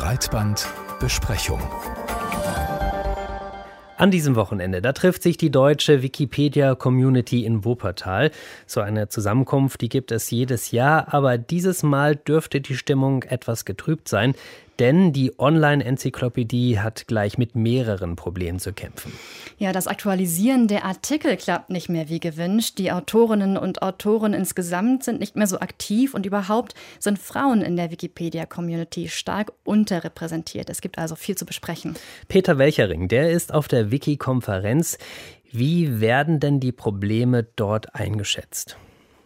Breitbandbesprechung. An diesem Wochenende, da trifft sich die deutsche Wikipedia-Community in Wuppertal. So eine Zusammenkunft, die gibt es jedes Jahr, aber dieses Mal dürfte die Stimmung etwas getrübt sein, denn die Online-Enzyklopädie hat gleich mit mehreren Problemen zu kämpfen. Ja, das Aktualisieren der Artikel klappt nicht mehr wie gewünscht. Die Autorinnen und Autoren insgesamt sind nicht mehr so aktiv und überhaupt sind Frauen in der Wikipedia-Community stark unterrepräsentiert. Es gibt also viel zu besprechen. Peter Welchering, der ist auf der Wiki-Konferenz. Wie werden denn die Probleme dort eingeschätzt?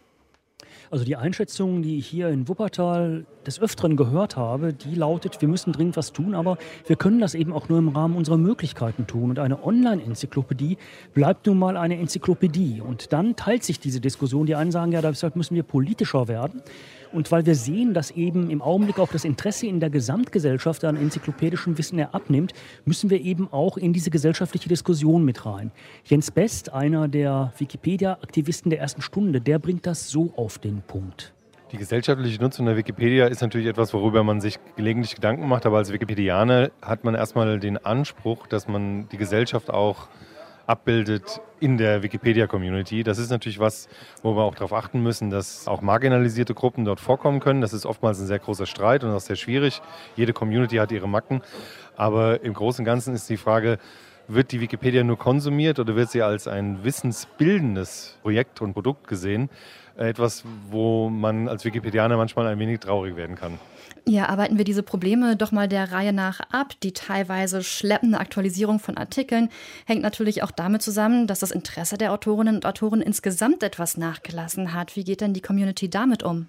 Also die Einschätzung, die ich hier in Wuppertal des Öfteren gehört habe, die lautet, wir müssen dringend was tun, aber wir können das eben auch nur im Rahmen unserer Möglichkeiten tun. Und eine Online-Enzyklopädie bleibt nun mal eine Enzyklopädie. Und dann teilt sich diese Diskussion. Die einen sagen, ja, deshalb müssen wir politischer werden. Und weil wir sehen, dass eben im Augenblick auch das Interesse in der Gesamtgesellschaft an enzyklopädischem Wissen abnimmt, müssen wir eben auch in diese gesellschaftliche Diskussion mit rein. Jens Best, einer der Wikipedia-Aktivisten der ersten Stunde, der bringt das so auf den Punkt. Die gesellschaftliche Nutzung der Wikipedia ist natürlich etwas, worüber man sich gelegentlich Gedanken macht. Aber als Wikipedianer hat man erstmal den Anspruch, dass man die Gesellschaft auch abbildet in der Wikipedia-Community. Das ist natürlich was, wo wir auch darauf achten müssen, dass auch marginalisierte Gruppen dort vorkommen können. Das ist oftmals ein sehr großer Streit und auch sehr schwierig. Jede Community hat ihre Macken. Aber im Großen und Ganzen ist die Frage, wird die Wikipedia nur konsumiert oder wird sie als ein wissensbildendes Projekt und Produkt gesehen? Etwas, wo man als Wikipedianer manchmal ein wenig traurig werden kann. Ja, arbeiten wir diese Probleme doch mal der Reihe nach ab. Die teilweise schleppende Aktualisierung von Artikeln hängt natürlich auch damit zusammen, dass das Interesse der Autorinnen und Autoren insgesamt etwas nachgelassen hat. Wie geht denn die Community damit um?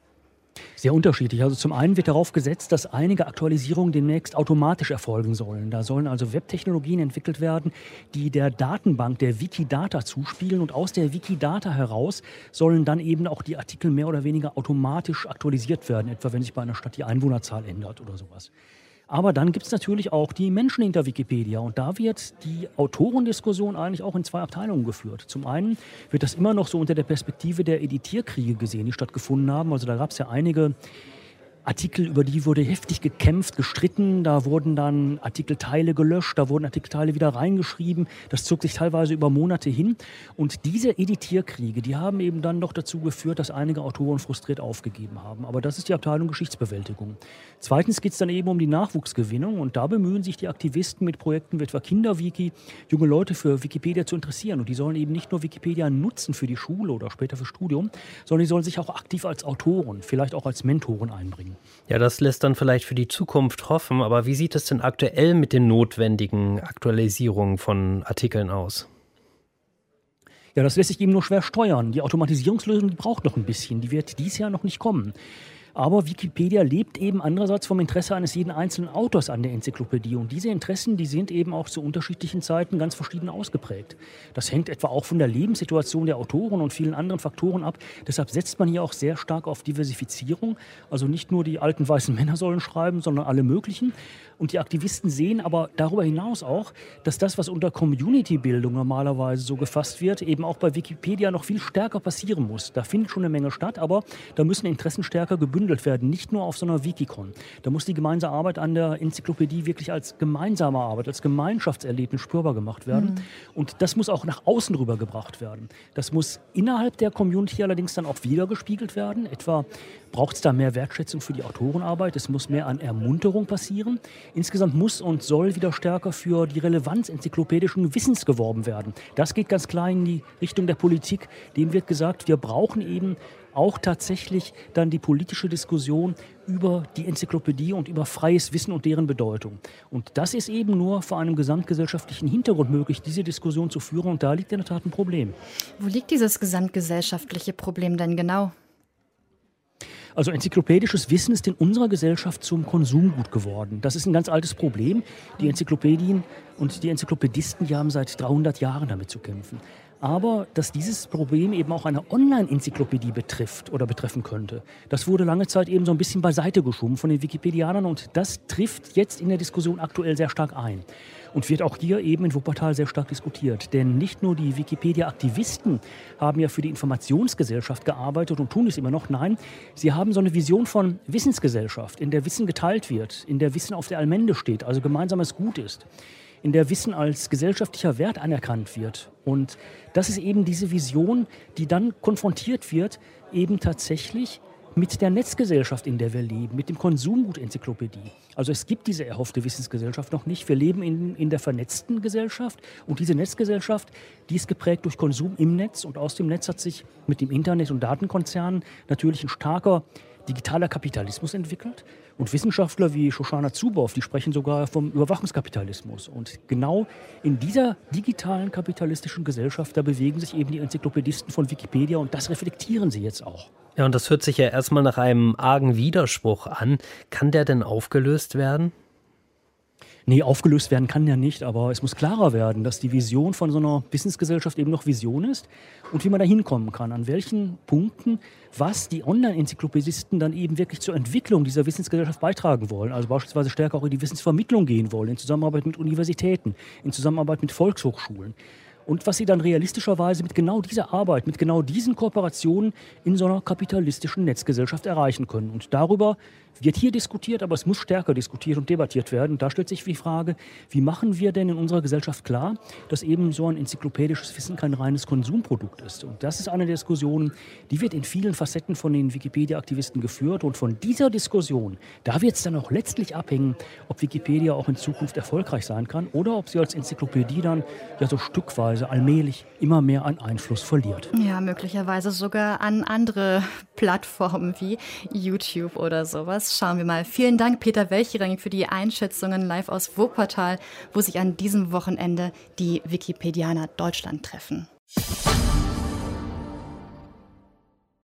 Sehr unterschiedlich. Also zum einen wird darauf gesetzt, dass einige Aktualisierungen demnächst automatisch erfolgen sollen. Da sollen also Webtechnologien entwickelt werden, die der Datenbank der Wikidata zuspielen. Und aus der Wikidata heraus sollen dann eben auch die Artikel mehr oder weniger automatisch aktualisiert werden. Etwa wenn sich bei einer Stadt die Einwohnerzahl ändert oder sowas. Aber dann gibt es natürlich auch die Menschen hinter Wikipedia. Und da wird die Autorendiskussion eigentlich auch in zwei Abteilungen geführt. Zum einen wird das immer noch so unter der Perspektive der Editierkriege gesehen, die stattgefunden haben. Also da gab es ja einige Artikel, über die wurde heftig gekämpft, gestritten. Da wurden dann Artikelteile gelöscht, da wurden Artikelteile wieder reingeschrieben. Das zog sich teilweise über Monate hin. Und diese Editierkriege, die haben eben dann doch dazu geführt, dass einige Autoren frustriert aufgegeben haben. Aber das ist die Abteilung Geschichtsbewältigung. Zweitens geht es dann eben um die Nachwuchsgewinnung. Und da bemühen sich die Aktivisten mit Projekten wie etwa Kinderwiki, junge Leute für Wikipedia zu interessieren. Und die sollen eben nicht nur Wikipedia nutzen für die Schule oder später für Studium, sondern die sollen sich auch aktiv als Autoren, vielleicht auch als Mentoren einbringen. Ja, das lässt dann vielleicht für die Zukunft hoffen, aber wie sieht es denn aktuell mit den notwendigen Aktualisierungen von Artikeln aus? Ja, das lässt sich eben nur schwer steuern. Die Automatisierungslösung, die braucht noch ein bisschen, die wird dieses Jahr noch nicht kommen. Aber Wikipedia lebt eben andererseits vom Interesse eines jeden einzelnen Autors an der Enzyklopädie. Und diese Interessen, die sind eben auch zu unterschiedlichen Zeiten ganz verschieden ausgeprägt. Das hängt etwa auch von der Lebenssituation der Autoren und vielen anderen Faktoren ab. Deshalb setzt man hier auch sehr stark auf Diversifizierung. Also nicht nur die alten weißen Männer sollen schreiben, sondern alle möglichen. Und die Aktivisten sehen aber darüber hinaus auch, dass das, was unter Community-Bildung normalerweise so gefasst wird, eben auch bei Wikipedia noch viel stärker passieren muss. Da findet schon eine Menge statt, aber da müssen Interessen stärker gebündelt werden, nicht nur auf so einer Wikicon. Da muss die gemeinsame Arbeit an der Enzyklopädie wirklich als gemeinsame Arbeit, als Gemeinschaftserlebnis spürbar gemacht werden. Und das muss auch nach außen rübergebracht werden. Das muss innerhalb der Community allerdings dann auch wiedergespiegelt werden. Etwa braucht es da mehr Wertschätzung für die Autorenarbeit. Es muss mehr an Ermunterung passieren. Insgesamt muss und soll wieder stärker für die Relevanz enzyklopädischen Wissens geworben werden. Das geht ganz klar in die Richtung der Politik. Dem wird gesagt, wir brauchen eben auch tatsächlich dann die politische Diskussion über die Enzyklopädie und über freies Wissen und deren Bedeutung. Und das ist eben nur vor einem gesamtgesellschaftlichen Hintergrund möglich, diese Diskussion zu führen. Und da liegt in der Tat ein Problem. Wo liegt dieses gesamtgesellschaftliche Problem denn genau? Also enzyklopädisches Wissen ist in unserer Gesellschaft zum Konsumgut geworden. Das ist ein ganz altes Problem. Die Enzyklopädien und die Enzyklopädisten, die haben seit 300 Jahren damit zu kämpfen. Aber dass dieses Problem eben auch eine Online-Enzyklopädie betrifft oder betreffen könnte, das wurde lange Zeit eben so ein bisschen beiseite geschoben von den Wikipedianern und das trifft jetzt in der Diskussion aktuell sehr stark ein und wird auch hier eben in Wuppertal sehr stark diskutiert. Denn nicht nur die Wikipedia-Aktivisten haben ja für die Informationsgesellschaft gearbeitet und tun es immer noch. Nein, sie haben so eine Vision von Wissensgesellschaft, in der Wissen geteilt wird, in der Wissen auf der Allmende steht, also gemeinsames Gut ist, in der Wissen als gesellschaftlicher Wert anerkannt wird. Und das ist eben diese Vision, die dann konfrontiert wird, eben tatsächlich mit der Netzgesellschaft, in der wir leben, mit dem Konsumgut-Enzyklopädie. Also es gibt diese erhoffte Wissensgesellschaft noch nicht. Wir leben in der vernetzten Gesellschaft und diese Netzgesellschaft, die ist geprägt durch Konsum im Netz und aus dem Netz hat sich mit dem Internet und Datenkonzernen natürlich ein starker digitaler Kapitalismus entwickelt. Und Wissenschaftler wie Shoshana Zuboff, die sprechen sogar vom Überwachungskapitalismus. Und genau in dieser digitalen kapitalistischen Gesellschaft, da bewegen sich eben die Enzyklopädisten von Wikipedia und das reflektieren sie jetzt auch. Ja, und das hört sich ja erstmal nach einem argen Widerspruch an. Kann der denn aufgelöst werden? Nee, aufgelöst werden kann ja nicht, aber es muss klarer werden, dass die Vision von so einer Wissensgesellschaft eben noch Vision ist und wie man da hinkommen kann, an welchen Punkten, was die Online-Enzyklopädisten dann eben wirklich zur Entwicklung dieser Wissensgesellschaft beitragen wollen. Also beispielsweise stärker auch in die Wissensvermittlung gehen wollen, in Zusammenarbeit mit Universitäten, in Zusammenarbeit mit Volkshochschulen. Und was sie dann realistischerweise mit genau dieser Arbeit, mit genau diesen Kooperationen in so einer kapitalistischen Netzgesellschaft erreichen können. Und darüber wird hier diskutiert, aber es muss stärker diskutiert und debattiert werden. Und da stellt sich die Frage, wie machen wir denn in unserer Gesellschaft klar, dass eben so ein enzyklopädisches Wissen kein reines Konsumprodukt ist. Und das ist eine Diskussion, die wird in vielen Facetten von den Wikipedia-Aktivisten geführt. Und von dieser Diskussion, da wird es dann auch letztlich abhängen, ob Wikipedia auch in Zukunft erfolgreich sein kann oder ob sie als Enzyklopädie dann ja so stückweise allmählich immer mehr an Einfluss verliert. Ja, möglicherweise sogar an andere Plattformen wie YouTube oder sowas. Schauen wir mal. Vielen Dank, Peter Welchering, für die Einschätzungen live aus Wuppertal, wo sich an diesem Wochenende die Wikipedianer Deutschland treffen.